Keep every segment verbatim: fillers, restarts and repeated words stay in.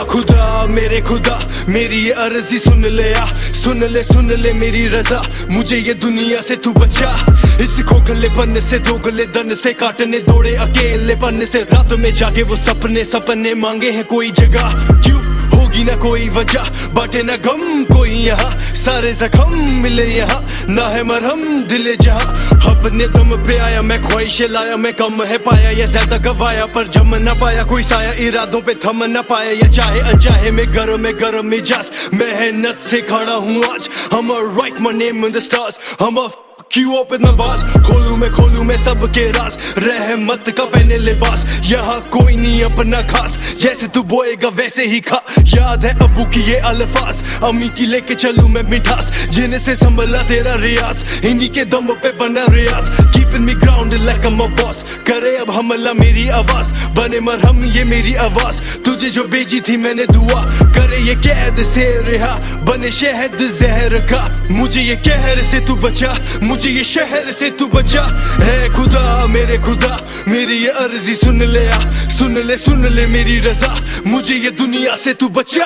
खुदा मेरे खुदा मेरी ये अर्जी सुन ले या सुन ले सुन ले मेरी रजा, मुझे ये दुनिया से तू बचा। इस खोखले पन्ने से दोगले दन से काटने दौड़े अकेले पन्ने से, रात में जाके वो सपने सपने मांगे हैं कोई जगह। क्यों होगी ना कोई वजह, बाटे ना गम कोई यहाँ, सारे जख्म मिले यहाँ, ना है मरहम दिले जहाँ। अपने दम पे आया मैं ख्वाहिशें लाया, मैं कम है पाया या ज्यादा गवाया, पर जम ना पाया कोई साया, इरादों पे थम ना पाया या चाहे अनचाहे में गरम में गरम मिजाज। मेहनत से खड़ा हूँ आज, I'm a write my name in the stars, I'm a क्यों ओपन मैं बास, खोलूं मैं खोलूं मैं सबके राज, रहमत का पहने लिबास। यहाँ कोई नहीं अपना खास, जैसे तू बोएगा वैसे ही खा। याद है अबू की ये अल्फाज, अम्मी की लेके चलूं मैं मिठास, जिन्हें से संभला तेरा रियाज, इन्हीं के दम पे बना रियाज। Keeping me grounded like I'm a boss, करे अब हमला मेरी आवाज, बने मरहम ये मेरी आवाज। तुझे जो भेजी थी मैंने दुआ, करे ये कैद से रिहा, बने शहद जहर का, मुझे ये कहर से तू बचा, मुझे ये शहर से तू बचा। है खुदा मेरे खुदा मेरी ये अर्जी सुन ले या सुन ले सुन ले मेरी रजा, मुझे ये दुनिया से तू बचा।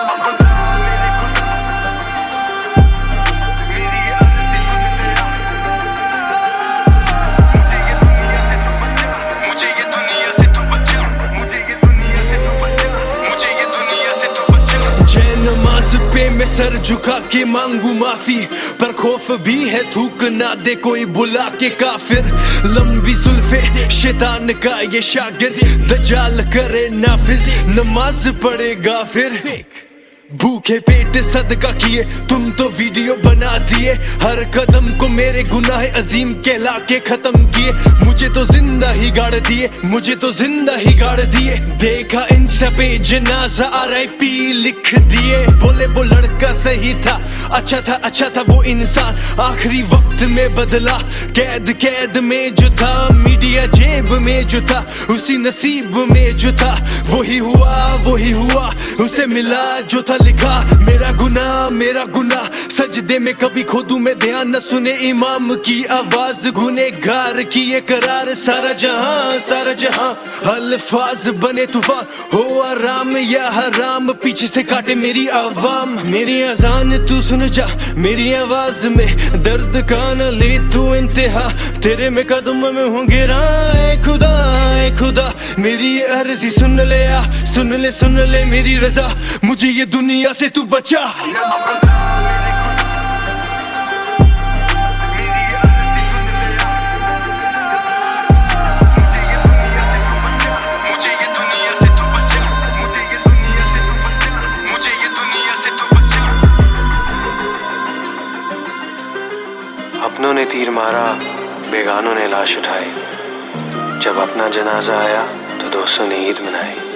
पे मैं सर झुका के मांगू माफी, पर खौफ भी है थूक ना दे कोई बुला के काफिर। लंबी जुल्फे शैतान का ये शागिर्द, दजाल करे नाफिज नमाज पढ़ेगा फिर। भूखे पेट सदका किए तुम तो वीडियो बना दिए, हर कदम को मेरे गुनाह अजीम कहला के खत्म किए। मुझे तो जिंदा ही गाड़ दिए, मुझे तो जिंदा ही गाड़ दिए। देखा इंस्टा पे जनाजा आर आई पी लिख दिए, बोले वो लड़का सही था, अच्छा था अच्छा था वो इंसान, आखिरी वक्त में बदला। कैद कैद में जो था, मीडिया जेब में जो था, उसी नसीब में जो था, वही हुआ वही हुआ, उसे मिला जो था लिखा। मेरा गुनाह मेरा गुनाह, सजदे में कभी खोदूं मैं ध्यान, न सुने इमाम की आवाज, गुनेगार की ये करार। सारा जहां सारा जहां अल्फाज बने तूफान, हो आराम या हराम, पीछे से काटे मेरी आवाम। मेरी अजान तू सुन जा, मेरी आवाज में दर्द का न ले तू इंतहा, तेरे में कदम में हूँ गिरा। ऐ खुदा ऐ खुदा मेरी ये अर्जी सुन ले या सुन ले सुन ले मेरी रजा, मुझे ये दुनिया से तू बचा। अपनों ने तीर मारा, बेगानों ने लाश उठाई, जब अपना जनाजा आया तो दोस्तों ने ईद मनाई।